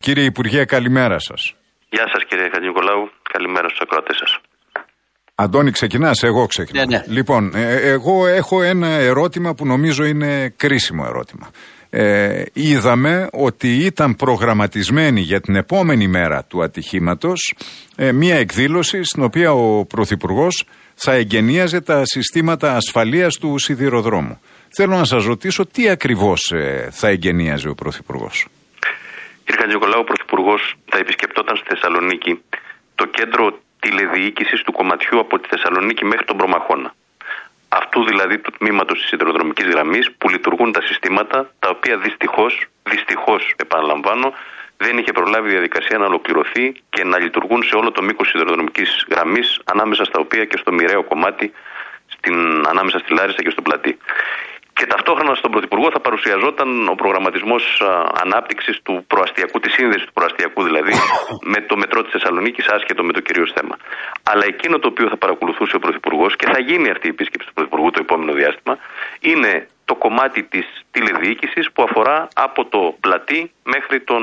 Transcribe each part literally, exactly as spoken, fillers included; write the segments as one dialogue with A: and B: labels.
A: Κύριε Υπουργέ, καλημέρα σας.
B: Γεια σας κύριε Χατζηνικολάου, καλημέρα στους ακροατές σας.
A: Αντώνη, ξεκινάς, εγώ ξεκινάω.
C: Ναι, ναι.
A: Λοιπόν, ε, εγώ έχω ένα ερώτημα που νομίζω είναι κρίσιμο ερώτημα. Ε, είδαμε ότι ήταν προγραμματισμένη για την επόμενη μέρα του ατυχήματος ε, μία εκδήλωση στην οποία ο Πρωθυπουργός θα εγκαινίαζε τα συστήματα ασφαλείας του σιδηροδρόμου. Θέλω να σας ρωτήσω τι ακριβώς ε, θα εγκαινίαζε ο Πρωθυπουργός.
B: Κύριε Χατζηνικολάου, ο Πρωθυπουργός θα επισκεπτόταν στη Θεσσαλονίκη το κέντρο τηλεδιοίκησης του κομματιού από τη Θεσσαλονίκη μέχρι τον Προμαχώνα. Αυτού δηλαδή του τμήματος της σιδηροδρομικής γραμμής που λειτουργούν τα συστήματα, τα οποία δυστυχώς, δυστυχώς επαναλαμβάνω, δεν είχε προλάβει η διαδικασία να ολοκληρωθεί και να λειτουργούν σε όλο το μήκος της σιδηροδρομικής γραμμής, ανάμεσα στα οποία και στο μοιραίο κομμάτι στην, ανάμεσα στη Λάρισα και στο Πλατή. Και ταυτόχρονα στον Πρωθυπουργό θα παρουσιαζόταν ο προγραμματισμός ανάπτυξης του προαστιακού, τη σύνδεση του προαστιακού δηλαδή, με το μετρό της Θεσσαλονίκης, άσχετο με το κυρίως θέμα. Αλλά εκείνο το οποίο θα παρακολουθούσε ο Πρωθυπουργός και θα γίνει αυτή η επίσκεψη του Πρωθυπουργού το επόμενο διάστημα, είναι το κομμάτι της τηλεδιοίκησης που αφορά από το Πλατή μέχρι τον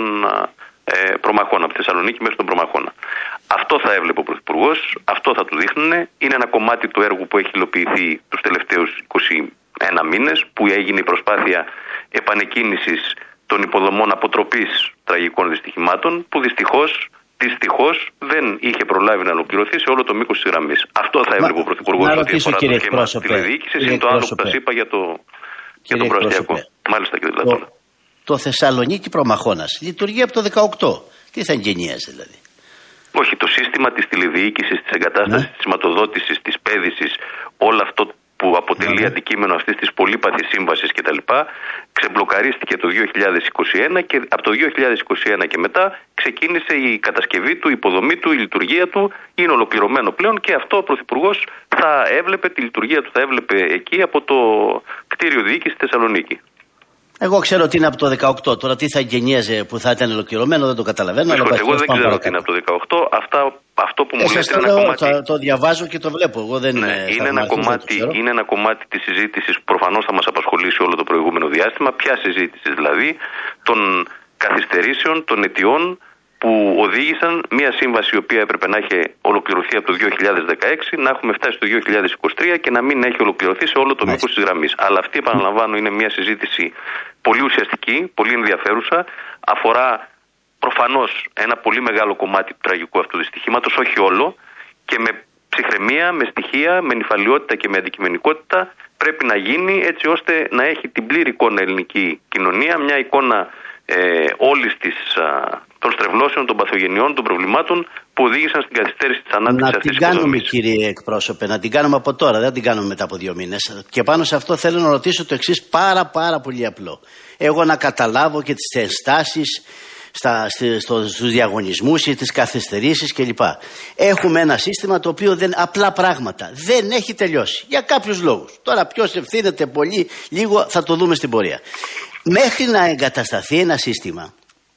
B: ε, Προμαχώνα, από τη Θεσσαλονίκη μέχρι τον Προμαχώνα. Αυτό θα έβλεπε ο Πρωθυπουργός, αυτό θα του δείχνουνε. Είναι ένα κομμάτι του έργου που έχει υλοποιηθεί τους τελευταίους είκοσι ένα μήνες, που έγινε η προσπάθεια επανεκκίνησης των υποδομών αποτροπής τραγικών δυστυχημάτων, που δυστυχώς, δυστυχώς δεν είχε προλάβει να ολοκληρωθεί σε όλο το μήκος της γραμμής. Αυτό θα έβλεπε ο Πρωθυπουργός ό,τι αφορά το σχήμα τηλεδιοίκησης, είναι το άλλο που σας είπα για το, για το προαστιακό. Μάλιστα κύριε Λατώνα.
C: Το, το Θεσσαλονίκη Προμαχώνας λειτουργεί από το δεκαοκτώ. Τι θα εγκαινίαζε δηλαδή?
B: Όχι, το σύστημα της τηλεδιοίκησης, της εγκατάστασης, ναι. της σηματοδότησης, της πέδησης, όλο αυτό που αποτελεί mm-hmm. αντικείμενο αυτής της πολύπαθης σύμβασης κτλ. Ξεμπλοκαρίστηκε το δύο χιλιάδες είκοσι ένα και από το δύο χιλιάδες είκοσι ένα και μετά ξεκίνησε η κατασκευή του, η υποδομή του, η λειτουργία του. Είναι ολοκληρωμένο πλέον και αυτό ο Πρωθυπουργός θα έβλεπε, τη λειτουργία του θα έβλεπε εκεί από το κτίριο διοίκησης στη Θεσσαλονίκη.
C: Εγώ ξέρω ότι είναι από το δεκαοκτώ. Τώρα τι θα εγκαινίαζε που θα ήταν ολοκληρωμένο δεν το καταλαβαίνω.
B: Αλλά εγώ δεν ξέρω ότι είναι από το δεκαοκτώ. Αυτά, αυτό που μου λέτε είναι ένα κομμάτι.
C: Το, το διαβάζω και το βλέπω. Εγώ δεν
B: ναι, είναι, είναι, ένα κομμάτι, είναι ένα κομμάτι της συζήτησης που προφανώς θα μας απασχολήσει όλο το προηγούμενο διάστημα. Ποια συζήτηση δηλαδή των καθυστερήσεων, των αιτιών που οδήγησαν μια σύμβαση η οποία έπρεπε να έχει ολοκληρωθεί από το δύο χιλιάδες δεκαέξι, να έχουμε φτάσει στο δύο χιλιάδες είκοσι τρία και να μην έχει ολοκληρωθεί σε όλο το μήκος της γραμμής. Αλλά αυτή, επαναλαμβάνω, είναι μια συζήτηση πολύ ουσιαστική, πολύ ενδιαφέρουσα, αφορά προφανώς ένα πολύ μεγάλο κομμάτι του τραγικού αυτού δυστυχήματος, όχι όλο, και με ψυχραιμία, με στοιχεία, με νηφαλιότητα και με αντικειμενικότητα πρέπει να γίνει έτσι ώστε να έχει την πλήρη εικόνα ελληνική κοινωνία, μια εικόνα ε, όλης της, α, των στρεβλώσεων, των παθογενειών, των προβλημάτων που οδήγησαν στην καθυστέρηση της ανάπτυξης αυτής της
C: υποδομής. Να την κάνουμε,
B: υποδομής.
C: κύριε εκπρόσωπε, να την κάνουμε από τώρα, δεν την κάνουμε μετά από δύο μήνες. Και πάνω σε αυτό θέλω να ρωτήσω το εξής πάρα πάρα πολύ απλό. Εγώ να καταλάβω και τις ενστάσεις στα, στο, στους διαγωνισμούς ή τις καθυστερήσεις κλπ. Έχουμε ένα σύστημα το οποίο δεν, απλά πράγματα δεν έχει τελειώσει για κάποιους λόγους. Τώρα ποιος ευθύνεται πολύ λίγο θα το δούμε στην πορεία. Μέχρι να εγκατασταθεί ένα σύστημα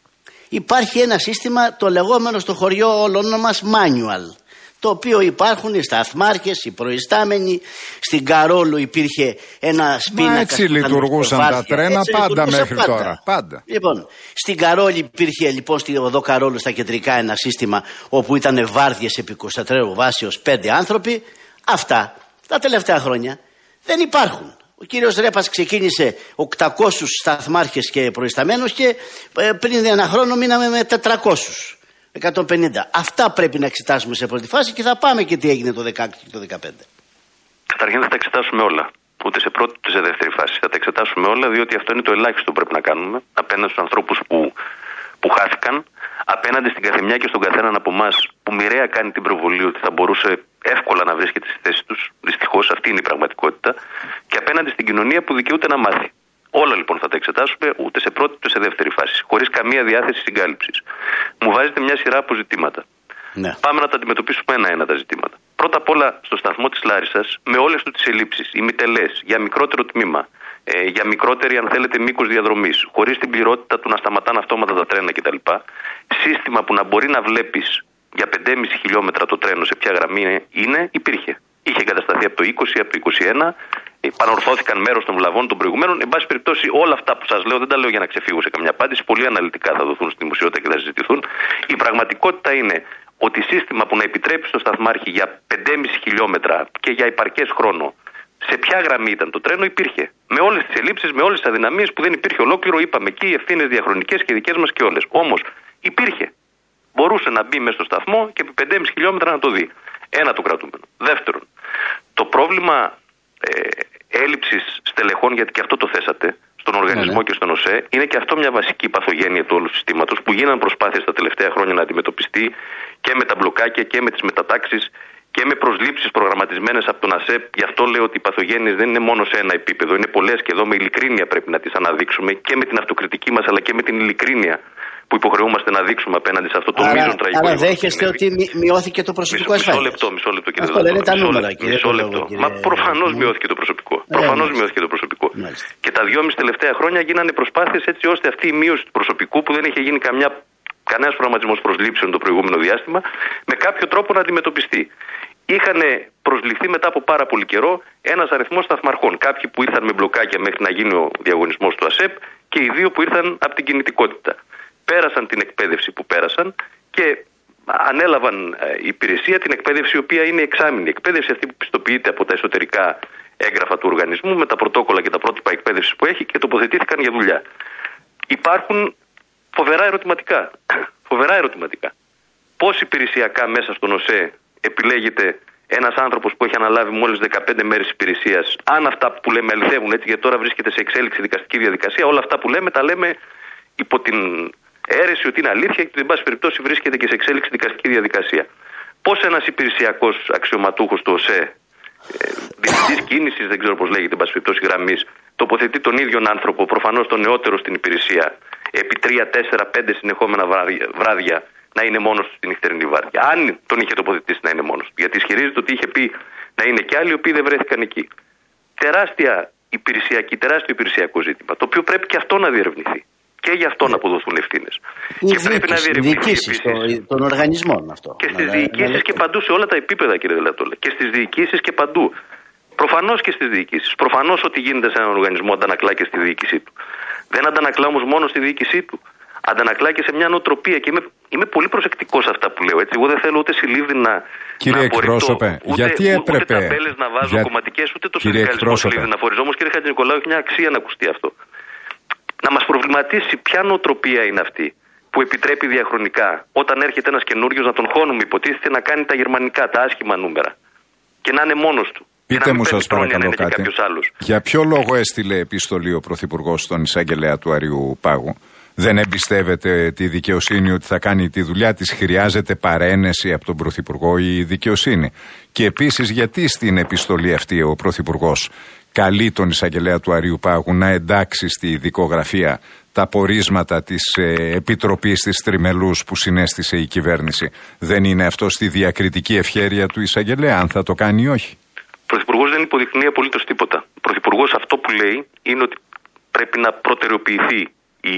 C: υπάρχει ένα σύστημα το λεγόμενο στο χωριό όλων μας manual, το οποίο υπάρχουν οι σταθμάρχες, οι προϊστάμενοι. Στην Καρόλου υπήρχε ένα πίνακα.
A: Μα έτσι λειτουργούσαν τα τρένα πάντα μέχρι πάντα. τώρα. Πάντα.
C: Λοιπόν, στην Καρόλη υπήρχε λοιπόν στη οδό Καρόλου στα κεντρικά ένα σύστημα όπου ήταν βάρδιες επί εικοσιτετράωρου βάσεως πέντε άνθρωποι. Αυτά τα τελευταία χρόνια δεν υπάρχουν. Ο κύριος Ρέπας ξεκίνησε οκτακόσιους σταθμάρχες και προϊσταμένους και ε, πριν ένα χρόνο μείναμε με τετρακόσιους, εκατόν πενήντα. Αυτά πρέπει να εξετάσουμε σε πρώτη φάση και θα πάμε και τι έγινε το δεκαέξι και το δεκαπέντε.
B: Καταρχήν θα τα εξετάσουμε όλα. Ούτε σε πρώτη ούτε σε δεύτερη φάση. Θα τα εξετάσουμε όλα, διότι αυτό είναι το ελάχιστο που πρέπει να κάνουμε απέναντι στους ανθρώπους που, που χάθηκαν, απέναντι στην καθεμιά και στον καθέναν από εμάς που μοιραία κάνει την προβολή ότι θα μπορούσε εύκολα να βρίσκεται στη θέση τους. Δυστυχώς αυτή είναι η πραγματικότητα. Και απέναντι στην κοινωνία που δικαιούται να μάθει. Όλα λοιπόν θα τα εξετάσουμε ούτε σε πρώτη ούτε σε δεύτερη φάση. Χωρίς καμία διάθεση συγκάλυψης. Μου βάζετε μια σειρά από ζητήματα. Ναι. Πάμε να τα αντιμετωπίσουμε ένα-ένα τα ζητήματα. Πρώτα απ' όλα στο σταθμό της Λάρισσας, με όλες του τις ελλείψεις, οι μητελές, για μικρότερο τμήμα, ε, για μικρότερη αν θέλετε μήκος διαδρομής, χωρίς την πληρότητα του να σταματάνε αυτόματα τα τρένα κτλ. Σύστημα που να μπορεί να βλέπεις για πέντε κόμμα πέντε χιλιόμετρα το τρένο σε ποια γραμμή είναι, υπήρχε. Είχε εγκατασταθεί από το είκοσι, από το είκοσι ένα, επανορθώθηκαν μέρος των βλαβών των προηγουμένων. Εν πάση περιπτώσει, όλα αυτά που σας λέω δεν τα λέω για να ξεφύγω σε καμιά απάντηση. Πολύ αναλυτικά θα δοθούν στη δημοσιότητα και θα συζητηθούν. Η πραγματικότητα είναι ότι σύστημα που να επιτρέπει στο σταθμάρχη για πέντε κόμμα πέντε χιλιόμετρα και για υπαρκές χρόνο σε ποια γραμμή ήταν το τρένο υπήρχε. Με όλες τις ελλείψεις, με όλες τις αδυναμίες που δεν υπήρχε ολόκληρο, είπαμε εκεί οι ευθύνες διαχρονικές και δικές μας και όλες. Όμως υπήρχε. Μπορούσε να μπει μέσα στο σταθμό και επί πέντε κόμμα πέντε χιλιόμετρα να το δει. Ένα το κρατούμενο. Δεύτερον, το πρόβλημα ε, έλλειψης στελεχών, γιατί και αυτό το θέσατε, στον οργανισμό ναι, ναι. και στον ΟΣΕ, είναι και αυτό μια βασική παθογένεια του όλου συστήματος που γίνανε προσπάθειες τα τελευταία χρόνια να αντιμετωπιστεί και με τα μπλοκάκια και με τις μετατάξεις και με προσλήψεις προγραμματισμένες από τον ΑΣΕΠ. Γι' αυτό λέω ότι οι παθογένειες δεν είναι μόνο σε ένα επίπεδο, είναι πολλές και εδώ με ειλικρίνεια πρέπει να τις αναδείξουμε και με την αυτοκριτική μας αλλά και με την ειλικρίνεια που υποχρεούμαστε να δείξουμε απέναντι σε αυτό το μείζον τραγικό.
C: Άρα δέχεστε ότι μειώθηκε το προσωπικό ασφάλειας.
B: Μισό λεπτό, μισό λεπτό κύριε
C: Αυτό λένε τα νούμερα, κύριε.
B: Μισό λεπτό. Μα προφανώς μειώθηκε το προσωπικό. Προφανώς μειώθηκε το προσωπικό. Και τα δυόμιση τελευταία χρόνια γίνανε προσπάθειες έτσι ώστε αυτή η μείωση του προσωπικού που δεν είχε γίνει καμιά κανένα προγραμματισμό προσλήψεων το προηγούμενο διάστημα, με κάποιο τρόπο να αντιμετωπιστεί. Είχαν προσληφθεί μετά από πάρα πολύ καιρό ένας αριθμός σταθμαρχών. Κάποιοι που ήρθαν με μπλοκάκια μέχρι να γίνει ο διαγωνισμός του ΑΣΕΠ και οι δύο που ήρθαν από την κινητικότητα. Πέρασαν την εκπαίδευση που πέρασαν και ανέλαβαν η υπηρεσία την εκπαίδευση η οποία είναι εξάμηνη. Η εκπαίδευση αυτή που πιστοποιείται από τα εσωτερικά έγγραφα του οργανισμού με τα πρωτόκολλα και τα πρότυπα εκπαίδευση που έχει και τοποθετήθηκαν για δουλειά. Υπάρχουν φοβερά ερωτηματικά. Φοβερά ερωτηματικά. Πώς υπηρεσιακά μέσα στον ΟΣΕ επιλέγεται ένας άνθρωπος που έχει αναλάβει μόλις δεκαπέντε μέρες υπηρεσίας, αν αυτά που λέμε αληθεύουν έτσι, γιατί τώρα βρίσκεται σε εξέλιξη δικαστική διαδικασία, όλα αυτά που λέμε τα λέμε υπό την αίρεση ότι είναι αλήθεια και εν πάση περιπτώσει βρίσκεται και σε εξέλιξη δικαστική διαδικασία. Πώς ένας υπηρεσιακός αξιωματούχος του ΟΣΕ, διευθυντής κίνησης, δεν ξέρω πώς λέγεται, εν πάση περιπτώσει γραμμής, τοποθετεί τον ίδιο άνθρωπο, προφανώς τον νεότερο στην υπηρεσία, επί τρία, τέσσερα, πέντε συνεχόμενα βράδια να είναι μόνος του στη νυχτερινή βάρδια. Αν τον είχε τοποθετήσει να είναι μόνος του. Γιατί ισχυρίζεται ότι είχε πει να είναι και άλλοι οι οποίοι δεν βρέθηκαν εκεί. Τεράστια υπηρεσιακή, τεράστιο υπηρεσιακό ζήτημα, το οποίο πρέπει και αυτό να διερευνηθεί. Και γι' αυτό να αποδοθούν ευθύνες. Και πρέπει να διερευνηθεί επίσης
C: των οργανισμών αυτό.
B: Και στις διοικήσεις και παντού, σε όλα τα επίπεδα, κύριε Δελατόλα. Και στις διοικήσεις και παντού. Προφανώς και στις διοικήσεις. Προφανώς ό,τι γίνεται σε έναν οργανισμό αντανακλά και στη διοίκησή του. Δεν αντανακλά όμως μόνο στη διοίκησή του. Αντανακλά και σε μια νοοτροπία. Και είμαι, είμαι πολύ προσεκτικός σε αυτά που λέω. Έτσι. Εγώ δεν θέλω ούτε συλλήβδη να.
A: Κύριε
B: να
A: εκπρόσωπε,
B: ούτε,
A: γιατί έπρεπε.
B: Ούτε ταμπέλες να βάζω για... κομματικές, ούτε το συνδικαλισμό συλλήβδη να φορίζω. Όμως, κύριε Χατζηνικολάου, έχει μια αξία να ακουστεί αυτό. Να μας προβληματίσει ποια νοοτροπία είναι αυτή που επιτρέπει διαχρονικά όταν έρχεται ένας καινούριος να τον χώνουμε, υποτίθεται να κάνει τα γερμανικά, τα άσχημα νούμερα και να είναι μόνος του.
A: Πείτε μου σας παρακαλώ κάτι. Για ποιο λόγο έστειλε επιστολή ο Πρωθυπουργός στον εισαγγελέα του Αριού Πάγου? Δεν εμπιστεύεται τη δικαιοσύνη ότι θα κάνει τη δουλειά της? Χρειάζεται παρένεση από τον Πρωθυπουργό η δικαιοσύνη? Και επίσης, γιατί στην επιστολή αυτή ο Πρωθυπουργός καλεί τον εισαγγελέα του Αριού Πάγου να εντάξει στη δικογραφία τα πορίσματα της ε, Επιτροπής της Τριμελούς που συνέστησε η κυβέρνηση? Δεν είναι αυτό στη διακριτική ευχέρεια του εισαγγελέα, αν θα το κάνει ή όχι?
B: Ο Πρωθυπουργός δεν υποδεικνύει απολύτως τίποτα. Ο Πρωθυπουργός αυτό που λέει είναι ότι πρέπει να προτεραιοποιηθεί η,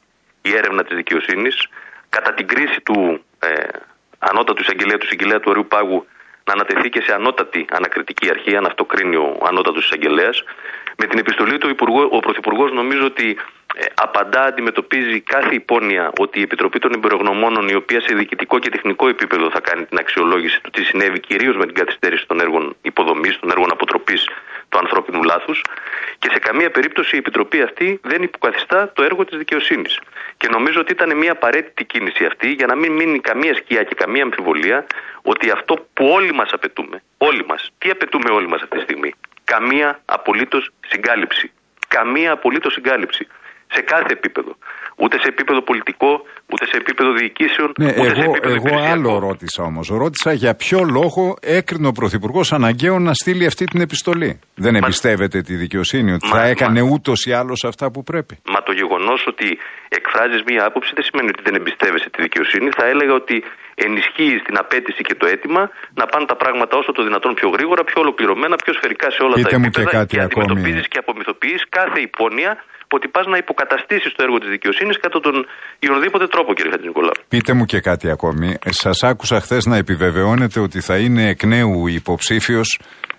B: η έρευνα της δικαιοσύνης κατά την κρίση του ε, ανώτατου εισαγγελέα, του εισαγγελέα του Αριού Πάγου, να ανατεθεί και σε ανώτατη ανακριτική αρχή, αν αυτό κρίνει ο ανώτατος εισαγγελέας. Με την επιστολή του Υπουργού, ο Πρωθυπουργός νομίζω ότι ε, απαντά, αντιμετωπίζει κάθε υπόνοια ότι η Επιτροπή των Εμπειρογνωμόνων, η οποία σε διοικητικό και τεχνικό επίπεδο θα κάνει την αξιολόγηση του τι συνέβη, κυρίως με την καθυστέρηση των έργων υποδομής, των έργων αποτροπής του ανθρώπινου λάθους, και σε καμία περίπτωση η Επιτροπή αυτή δεν υποκαθιστά το έργο της δικαιοσύνης. Και νομίζω ότι ήταν μια απαραίτητη κίνηση αυτή για να μην μείνει καμία σκιά και καμία αμφιβολία ότι αυτό που όλοι μας απαιτούμε, όλοι μας, τι απαιτούμε όλοι μας αυτή τη στιγμή? Καμία απολύτως συγκάλυψη. Καμία απολύτως συγκάλυψη. Σε κάθε επίπεδο. Ούτε σε επίπεδο πολιτικό, ούτε σε επίπεδο διοικήσεων,
A: ναι,
B: ούτε
A: εγώ,
B: σε επίπεδο
A: εγώ άλλο ρώτησα όμως. Ρώτησα για ποιο λόγο έκρινε ο Πρωθυπουργός αναγκαίο να στείλει αυτή την επιστολή. Δεν μα... εμπιστεύεται τη δικαιοσύνη ότι μα, θα έκανε μα... ούτως ή άλλως αυτά που πρέπει?
B: Μα το γεγονός ότι εκφράζεις μία άποψη δεν σημαίνει ότι δεν εμπιστεύεσαι τη δικαιοσύνη. Θα έλεγα ότι ενισχύει την απέτηση και το αίτημα να πάνε τα πράγματα όσο το δυνατόν πιο γρήγορα, πιο ολοκληρωμένα, πιο σφαιρικά σε όλα
A: Πείτε
B: τα επίπεδα
A: και,
B: και αντιμετωπίζεις και απομυθοποιείς κάθε υπόνοια ότι πας να υποκαταστήσεις το έργο της δικαιοσύνης κατά τον οποιοδήποτε τρόπο, κύριε Χατζηνικολάου.
A: Πείτε μου και κάτι ακόμη. Σας άκουσα χθες να επιβεβαιώνετε ότι θα είναι εκ νέου υποψήφιος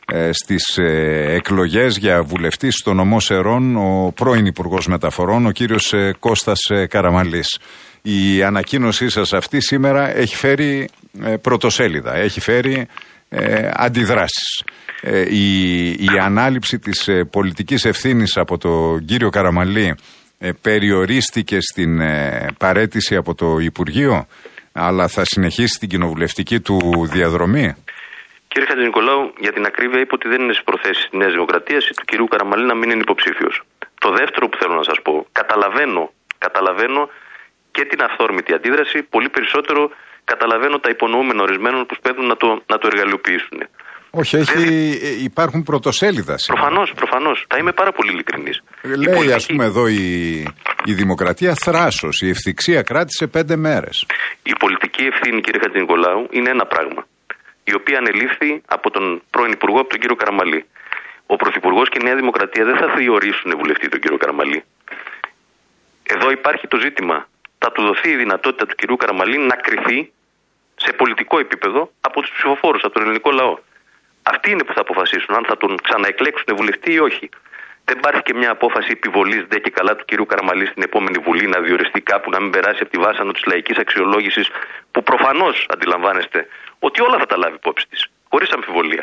A: ε, στις ε, εκλογές για βουλευτή στο νομό Σερών ο πρώην Υπουργός Μεταφορών, ο κύριος ε, Κώστας ε, Καραμαλής. Η ανακοίνωσή σας αυτή σήμερα έχει φέρει ε, πρωτοσέλιδα, έχει φέρει ε, αντιδράσεις. Ε, η, η ανάληψη της ε, πολιτικής ευθύνης από τον κύριο Καραμαλή ε, περιορίστηκε στην ε, παραίτηση από το Υπουργείο, αλλά θα συνεχίσει την κοινοβουλευτική του διαδρομή.
B: Κύριε Χατζηνικολάου, για την ακρίβεια είπε ότι δεν είναι στις προθέσεις της Νέας Δημοκρατίας ή του κυρίου Καραμαλή να μην είναι υποψήφιος. Το δεύτερο που θέλω να σας πω, καταλαβαίνω, καταλαβαίνω και την αυθόρμητη αντίδραση, πολύ περισσότερο καταλαβαίνω τα υπονοούμενα ορισμένων που σπέβδουν να το, να το εργαλειοποιήσουν.
A: Όχι, έχει, δεν... υπάρχουν πρωτοσέλιδα.
B: Προφανώς, προφανώς. Θα είμαι πάρα πολύ ειλικρινής.
A: Λέει, πολιτική... ας πούμε, εδώ η, η δημοκρατία θράσος, η ευθυξία κράτησε πέντε μέρες.
B: Η πολιτική ευθύνη, κύριε Χατζηνικολάου, είναι ένα πράγμα, η οποία ανελήφθη από τον πρώην Υπουργό, από τον κύριο Καραμαλή. Ο Πρωθυπουργός και η Νέα Δημοκρατία δεν θα διορίσουν βουλευτή τον κύριο Καραμαλή. Εδώ υπάρχει το ζήτημα. Θα του δοθεί η δυνατότητα του κυρίου Καραμαλή να κριθεί σε πολιτικό επίπεδο από τους ψηφοφόρους, από τον ελληνικό λαό. Αυτοί είναι που θα αποφασίσουν αν θα τον ξαναεκλέξουν βουλευτή ή όχι. Δεν υπάρχει και μια απόφαση επιβολής δε και καλά του κυρίου Καραμαλή στην επόμενη Βουλή να διοριστεί κάπου, να μην περάσει από τη βάσανο της λαϊκής αξιολόγησης, που προφανώς αντιλαμβάνεστε ότι όλα θα τα λάβει υπόψη της, χωρίς αμφιβολία.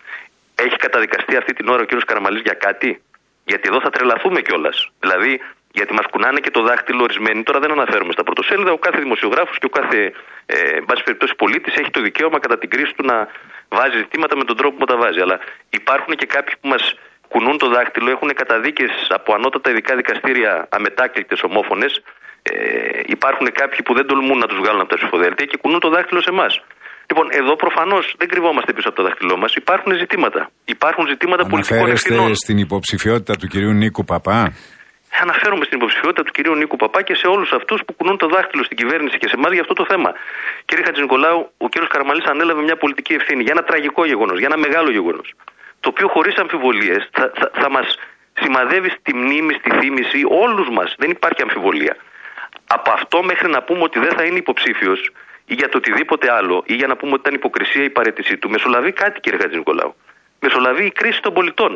B: Έχει καταδικαστεί αυτή την ώρα ο κύριος Καραμαλής για κάτι? Γιατί εδώ θα τρελαθούμε κιόλας. Δηλαδή, γιατί μας κουνάνε και το δάχτυλο ορισμένοι, τώρα δεν αναφέρομαι στα πρωτοσέλιδα, ο κάθε δημοσιογράφος και ο κάθε, ε, εν πάση περιπτώσει, πολίτης έχει το δικαίωμα κατά την κρίση του να βάζει ζητήματα με τον τρόπο που τα βάζει. Αλλά υπάρχουν και κάποιοι που μας κουνούν το δάχτυλο, έχουν καταδίκες από ανώτατα ειδικά δικαστήρια αμετάκλητες ομόφωνες. Ε, υπάρχουν κάποιοι που δεν τολμούν να τους βγάλουν από τα ψηφοδέλτια και κουνούν το δάχτυλο σε εμάς. Λοιπόν, εδώ προφανώς δεν κρυβόμαστε πίσω από το δάχτυλό μας. Υπάρχουν ζητήματα. Υπάρχουν ζητήματα πολιτικών ευθυνών.
A: Αναφέρεστε στην υποψηφιότητα του κυρίου Νίκου Παπά.
B: Αναφέρομαι στην υποψηφιότητα του κυρίου Νίκου Παπά και σε όλους αυτούς που κουνούν το δάχτυλο στην κυβέρνηση και σε εμάς για αυτό το θέμα. Κύριε Χατζηνικολάου, ο κύριος Καραμαλής ανέλαβε μια πολιτική ευθύνη για ένα τραγικό γεγονός, για ένα μεγάλο γεγονός. Το οποίο χωρίς αμφιβολίες θα, θα, θα μας σημαδεύει στη μνήμη, στη θύμηση όλους μας. Δεν υπάρχει αμφιβολία. Από αυτό μέχρι να πούμε ότι δεν θα είναι υποψήφιος ή για το οτιδήποτε άλλο, ή για να πούμε ότι ήταν υποκρισία η παραίτησή του, μεσολαβεί κάτι, κύριε Χατζηνικολάου. Μεσολαβεί η κρίση των πολιτών.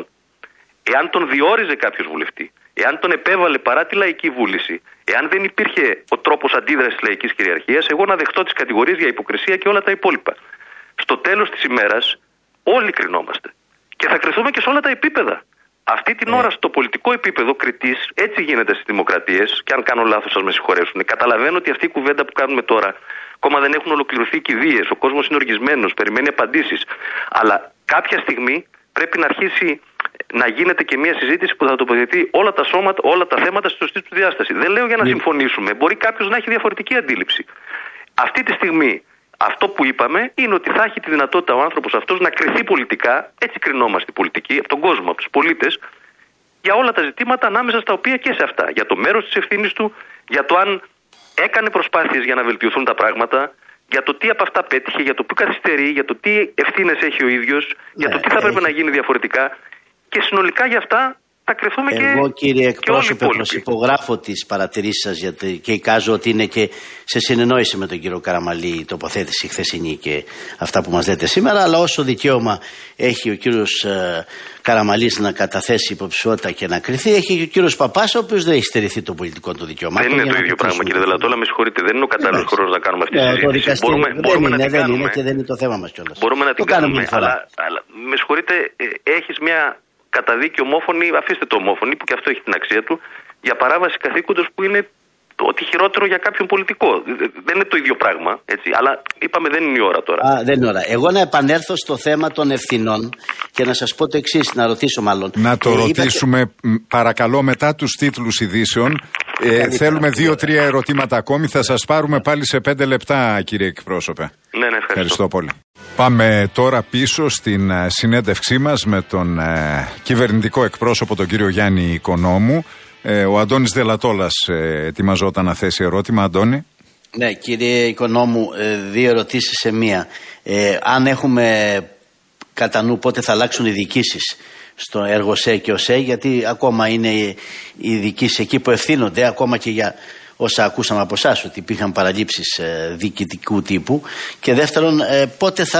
B: Εάν τον διόριζε κάποιος βουλευτή, εάν τον επέβαλε παρά τη λαϊκή βούληση, εάν δεν υπήρχε ο τρόπος αντίδρασης της λαϊκής κυριαρχίας, εγώ να δεχτώ τις κατηγορίες για υποκρισία και όλα τα υπόλοιπα. Στο τέλος της ημέρας, όλοι κρινόμαστε. Και θα κρυθούμε και σε όλα τα επίπεδα. Αυτή την ώρα στο πολιτικό επίπεδο κριτής, έτσι γίνεται στις δημοκρατίες, και αν κάνω λάθος σας με συγχωρέσουν. Καταλαβαίνω ότι αυτή η κουβέντα που κάνουμε τώρα, ακόμα δεν έχουν ολοκληρωθεί οι κηδείες, ο κόσμος είναι οργισμένος, περιμένει απαντήσεις. Αλλά κάποια στιγμή πρέπει να αρχίσει να γίνεται και μια συζήτηση που θα τοποθετεί όλα τα σώματα, όλα τα θέματα στη σωστή του διάσταση. Δεν λέω για να συμφωνήσουμε. Μπορεί κάποιος να έχει διαφορετική αντίληψη. Αυτή τη στιγμή, αυτό που είπαμε είναι ότι θα έχει τη δυνατότητα ο άνθρωπος αυτός να κριθεί πολιτικά, έτσι κρινόμαστε οι πολιτικοί, από τον κόσμο, από τους πολίτες, για όλα τα ζητήματα ανάμεσα στα οποία και σε αυτά. Για το μέρος της ευθύνης του, για το αν έκανε προσπάθειες για να βελτιωθούν τα πράγματα, για το τι από αυτά πέτυχε, για το που καθυστερεί, για το τι ευθύνες έχει ο ίδιος, για το τι θα πρέπει να γίνει διαφορετικά. Και συνολικά για αυτά θα κρυφθούμε και.
C: Εγώ, κύριε εκπρόσωπε, προσυπογράφω τις παρατηρήσεις σας γιατί, και εικάζω ότι είναι και σε συνεννόηση με τον κύριο Καραμαλή η τοποθέτηση χθεσινή και αυτά που μας λέτε σήμερα. Αλλά όσο δικαίωμα έχει ο κύριος ε, Καραμαλής να καταθέσει υποψηφιότητα και να κριθεί, έχει και ο κύριος Παπάς, ο οποίος δεν έχει στερηθεί το πολιτικό του δικαίωμα.
B: Δεν είναι το ίδιο πράγμα, κύριε Δελατόλα, με συγχωρείτε. Δεν είναι ο κατάλληλος χρόνος να κάνουμε αυτή τη συζήτηση.
C: Το δικαστήριο
B: μπορούμε,
C: δεν
B: μπορούμε
C: είναι,
B: να την
C: δεν
B: κάνουμε.
C: είναι και δεν είναι το θέμα μας κιόλας.
B: Μπορούμε να
C: το
B: την
C: κάνουμε,
B: κάνουμε, αλλά, αλλά με συγχωρείτε, ε, έχεις μια καταδίκη ομόφωνη, αφήστε το ομόφωνη που και αυτό έχει την αξία του, για παράβαση καθήκοντος που είναι ότι χειρότερο για κάποιον πολιτικό. Δεν είναι το ίδιο πράγμα, έτσι. Αλλά είπαμε δεν είναι η ώρα τώρα.
C: Α, δεν είναι ώρα. Εγώ να επανέλθω στο θέμα των ευθυνών και να σας πω το εξής, να ρωτήσω μάλλον.
A: Να το
C: ε,
A: ρωτήσουμε
C: είπατε...
A: παρακαλώ μετά τους τίτλους ειδήσεων. Ε, θέλουμε δύο-τρία ερωτήματα ακόμη. Θα σας πάρουμε πάλι σε πέντε λεπτά, κύριε εκπρόσωπε.
B: Ναι, ναι, ευχαριστώ.
A: Ευχαριστώ πολύ. Πάμε τώρα πίσω στην uh, συνέντευξή μας με τον uh, κυβερνητικό εκπρόσωπο, τον κύριο Γιάννη Οικονόμου. Ε, ο Αντώνης Δελατόλας ε, ετοιμαζόταν να θέσει ερώτημα. Αντώνη.
C: Ναι, κύριε Οικονόμου, ε, δύο ερωτήσεις σε μία. Ε, αν έχουμε κατά νου πότε θα αλλάξουν οι διοικήσεις στο έργο ΣΕ και ΟΣΕ, γιατί ακόμα είναι οι διοικήσεις εκεί που ευθύνονται, ακόμα και για όσα ακούσαμε από εσάς, ότι υπήρχαν παραλήψεις ε, διοικητικού τύπου. Και δεύτερον, ε, πότε θα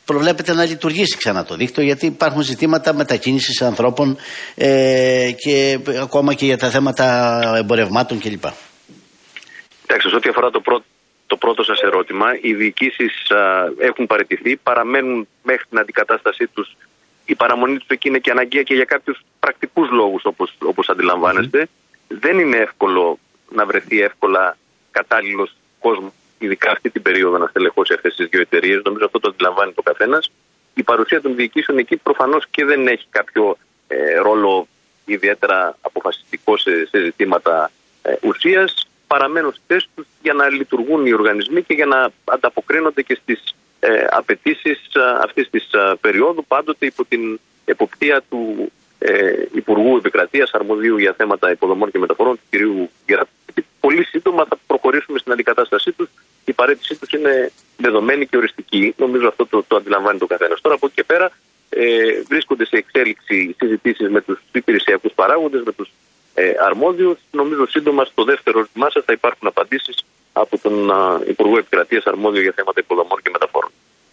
C: προβλέπεται να λειτουργήσει ξανά το δίκτυο, γιατί υπάρχουν ζητήματα μετακίνησης ανθρώπων ε, και ακόμα και για τα θέματα εμπορευμάτων κλπ.
B: Εντάξει, ό,τι αφορά το πρώτο, το πρώτο σας ερώτημα, οι διοικήσεις α, έχουν παραιτηθεί, παραμένουν μέχρι την αντικατάστασή τους. Η παραμονή τους εκεί είναι και αναγκαία και για κάποιους πρακτικούς λόγους, όπως, όπως αντιλαμβάνεστε. Mm. Δεν είναι εύκολο να βρεθεί εύκολα κατάλληλος κόσμος, ειδικά αυτή την περίοδο, να στελεχώσει αυτές τις δύο εταιρείες. Νομίζω αυτό το αντιλαμβάνει το καθένας. Η παρουσία των διοικήσεων εκεί προφανώς και δεν έχει κάποιο ε, ρόλο ιδιαίτερα αποφασιστικό σε, σε ζητήματα ε, ουσίας. Παραμένουν στη θέση τους για να λειτουργούν οι οργανισμοί και για να ανταποκρίνονται και στις ε, απαιτήσεις αυτής της ε, περίοδου, πάντοτε υπό την εποπτεία του ε, Υπουργού Επικρατείας αρμοδίου για θέματα υποδομών και μεταφορών, του κ. Γερατζή. Πολύ σύντομα θα προχωρήσουμε στην αντικατάστασή τους. Η παραίτησή τους είναι δεδομένη και οριστική. Νομίζω αυτό το, το αντιλαμβάνει το καθένας. Τώρα από εκεί και πέρα ε, βρίσκονται σε εξέλιξη συζητήσεις με τους υπηρεσιακούς παράγοντες, με τους ε, αρμόδιους. Νομίζω σύντομα στο δεύτερο ερώτημά σας θα υπάρχουν απαντήσεις από τον α, Υπουργό Επικρατείας αρμόδιο για θέματα υποδομών και μεταφορών.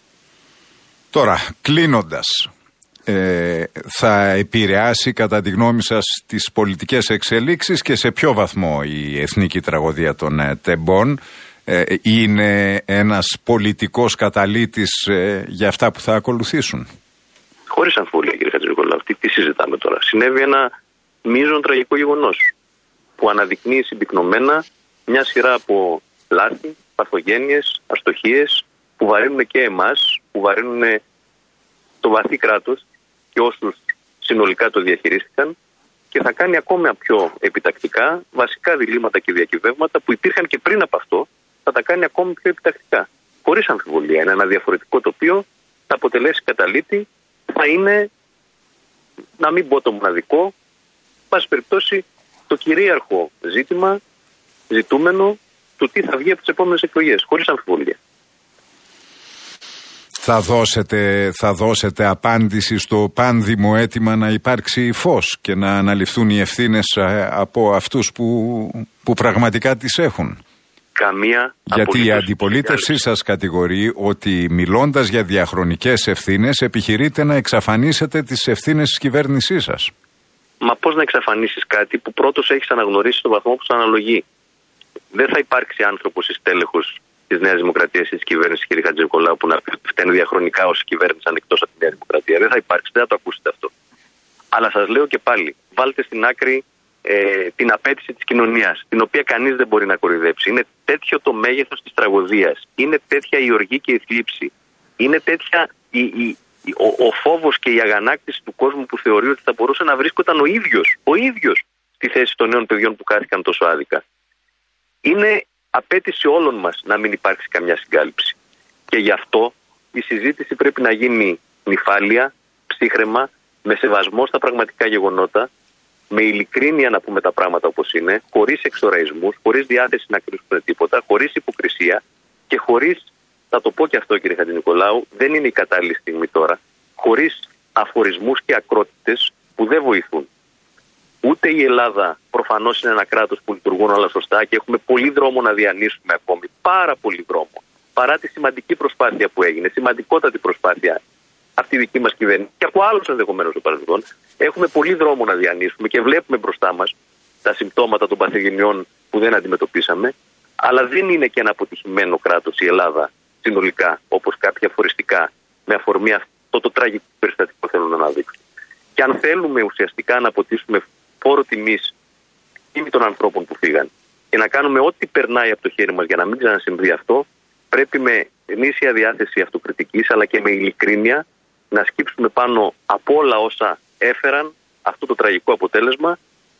A: Τώρα, κλείνοντας, ε, θα επηρεάσει κατά τη γνώμη σας τις πολιτικές εξελίξεις και σε ποιο βαθμό η εθνική τραγωδία των ε, τεμπών ε, είναι ένας πολιτικός καταλύτης ε, για αυτά που θα ακολουθήσουν?
B: Χωρίς αμφιβολία, κύριε Χατζηνικολάου, τι, τι συζητάμε τώρα? Συνέβη ένα μείζον τραγικό γεγονός που αναδεικνύει συμπυκνωμένα μια σειρά από λάθη, παθογένειες, αστοχίες που βαρύνουν και εμάς, που βαρύνουν το βαθύ κράτος και όσους συνολικά το διαχειρίστηκαν, και θα κάνει ακόμα πιο επιτακτικά βασικά διλήμματα και διακυβεύματα που υπήρχαν και πριν από αυτό, θα τα κάνει ακόμη πιο επιτακτικά. Χωρίς αμφιβολία, είναι ένα διαφορετικό τοπίο, θα αποτελέσει καταλύτη, θα είναι, να μην πω το μοναδικό, πάση περιπτώσει το κυρίαρχο ζήτημα, ζητούμενο του τι θα βγει από τις επόμενες εκλογές, χωρίς αμφιβολία.
A: Θα δώσετε, θα δώσετε απάντηση στο πάνδημο αίτημα να υπάρξει φως και να αναλυφθούν οι ευθύνες από αυτούς που, που πραγματικά τις έχουν?
B: Καμία.
A: Γιατί η αντιπολίτευση σας κατηγορεί ότι μιλώντας για διαχρονικές ευθύνες επιχειρείτε να εξαφανίσετε τις ευθύνες της κυβέρνησής σας.
B: Μα πώς να εξαφανίσεις κάτι που πρώτος έχεις αναγνωρίσει στον βαθμό που σου αναλογεί? Δεν θα υπάρξει άνθρωπος ή στέλεχος της Νέας Δημοκρατίας ή της κυβέρνησης, κ. Χατζηνικολάου, που να φταίνει διαχρονικά όσοι κυβέρνησαν εκτός από τη Νέα Δημοκρατία. Δεν θα υπάρξει, δεν θα το ακούσετε αυτό. Αλλά σας λέω και πάλι, βάλτε στην άκρη ε, την απέτηση της κοινωνίας, την οποία κανείς δεν μπορεί να κοροϊδέψει. Είναι τέτοιο το μέγεθος της τραγωδίας. Είναι τέτοια η οργή και η θλίψη. Είναι τέτοια η, η, η, ο, ο φόβος και η αγανάκτηση του κόσμου που θεωρεί ότι θα μπορούσε να βρίσκονταν ο ίδιος, ο ίδιος στη θέση των νέων παιδιών που χάθηκαν τόσο άδικα. Είναι απέτηση όλων μας να μην υπάρξει καμιά συγκάλυψη. Και γι' αυτό η συζήτηση πρέπει να γίνει νυφάλια, ψύχραιμα, με σεβασμό στα πραγματικά γεγονότα, με ειλικρίνεια να πούμε τα πράγματα όπως είναι, χωρίς εξοραϊσμούς, χωρίς διάθεση να κρύψουμε τίποτα, χωρίς υποκρισία και χωρίς, θα το πω και αυτό κύριε Χατζηνικολάου, δεν είναι η κατάλληλη στιγμή τώρα, χωρίς αφορισμούς και ακρότητες που δεν βοηθούν. Ούτε η Ελλάδα προφανώς είναι ένα κράτος που λειτουργούν όλα σωστά και έχουμε πολύ δρόμο να διανύσουμε ακόμη. Πάρα πολύ δρόμο. Παρά τη σημαντική προσπάθεια που έγινε, σημαντικότατη προσπάθεια αυτή η δική μας κυβέρνηση και από άλλους ενδεχομένως στο παρελθόν, έχουμε πολύ δρόμο να διανύσουμε και βλέπουμε μπροστά μας τα συμπτώματα των παθογενειών που δεν αντιμετωπίσαμε. Αλλά δεν είναι και ένα αποτυχημένο κράτος η Ελλάδα συνολικά, όπως κάποια φοριστικά, με αφορμή αυτό το τραγικό περιστατικό θέλουν να αναδείξουν. Και αν θέλουμε ουσιαστικά να αποτίσουμε φόρο τιμής τιμή των ανθρώπων που φύγαν και να κάνουμε ό,τι περνάει από το χέρι μας για να μην ξανασυμβεί αυτό, πρέπει με γνήσια διάθεση αυτοκριτικής αλλά και με ειλικρίνεια να σκύψουμε πάνω από όλα όσα έφεραν αυτό το τραγικό αποτέλεσμα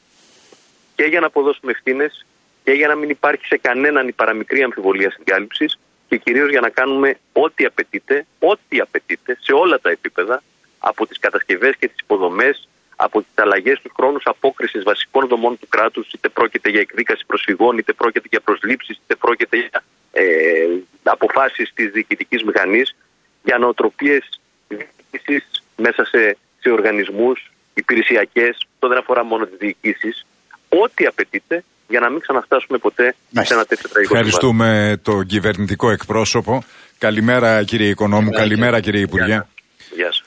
B: και για να αποδώσουμε ευθύνες και για να μην υπάρχει σε κανέναν η παραμικρή αμφιβολία συγκάλυψης και κυρίως για να κάνουμε ό,τι απαιτείται, ό,τι απαιτείται σε όλα τα επίπεδα, από τις κατασκευές και τις υποδομές, από τις αλλαγές του χρόνους απόκρισης βασικών δομών του κράτους, είτε πρόκειται για εκδίκαση προσφυγών, είτε πρόκειται για προσλήψεις, είτε πρόκειται για ε, αποφάσεις της διοικητικής μηχανής, για νοοτροπίες διοίκησης μέσα σε, σε οργανισμούς υπηρεσιακές, το δεν αφορά μόνο τις διοικήσεις, ό,τι απαιτείται για να μην ξαναφτάσουμε ποτέ σε ένα τέτοιο τραγικό.
A: Ευχαριστούμε τον κυβερνητικό εκπρόσωπο Καλημέρα κύριε Οικονόμου, καλημέρα κύριε Υπουργέ.
B: Γεια σας.